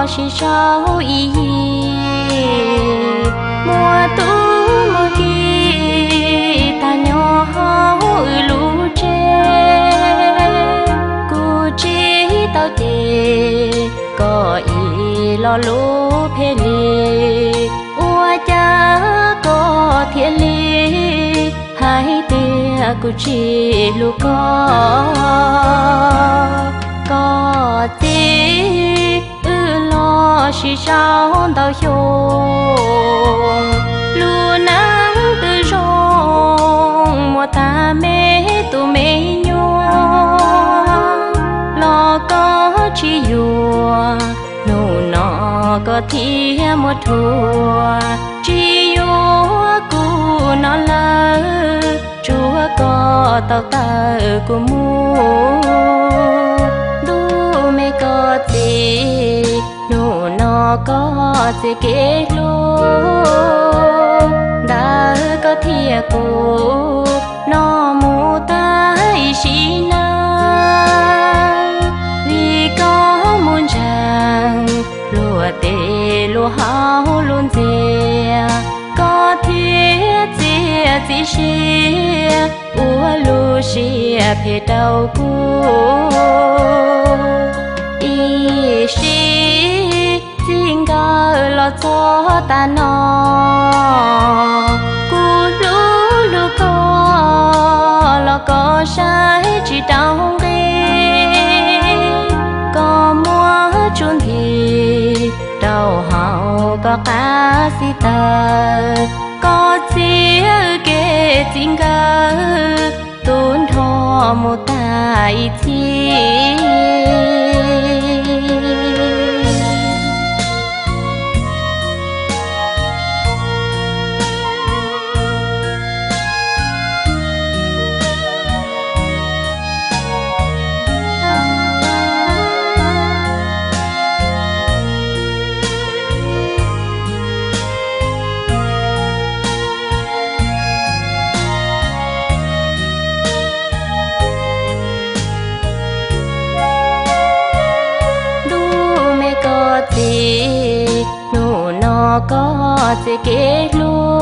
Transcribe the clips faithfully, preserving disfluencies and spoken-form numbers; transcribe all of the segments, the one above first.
chỉ sao ý mùa tu mùa kỳ ta nhỏ hao lũ tre cu chỉ tao tê có ý lo lũ phê lì ua cha có thiên lý hai tia cu chỉ lũ có có tí ư lo chỉ sao tao hiong lu nắng từ rong mùa ta mê tu mê nhung lo có chỉ dùa nụ nọ có thia một thua chỉ dùa cu nó lơ chúa có tao ta của mu mê có gì nụ nó có gì kết lô đã có thia cô nó mù tay chỉ na vì có muốn rằng lúa tê lúa hao luôn dè có thiết dè gì xia ua lu xia phê đau cô ý xí xin gà lo cho ta nó cú lú lú có lo có sai chỉ đau ghê có mua chun thì đầu hậu có cá xí tờ có chia kê xin gà tốn thọ một tài chi nụ nó có gì kết lô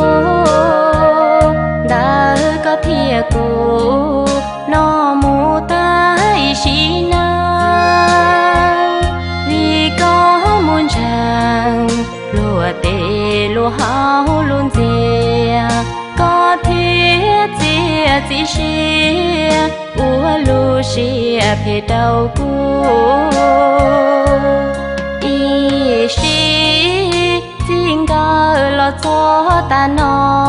đã có thia cô nó mù tay chỉ na vì có muốn rằng lúa tê lúa hao luôn dè có thiết dè chỉ xia ua lu xia phê đau cô ý xí xin gà lo cho ta nó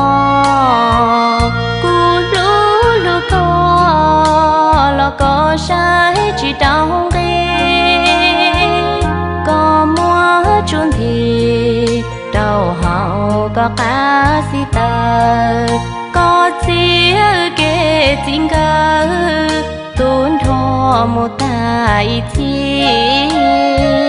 cú lú lú có lo có sai chỉ đau ghê có mua chun thì đầu hậu có cá xí tờ có chia kê xin gà tốn thọ một tài chi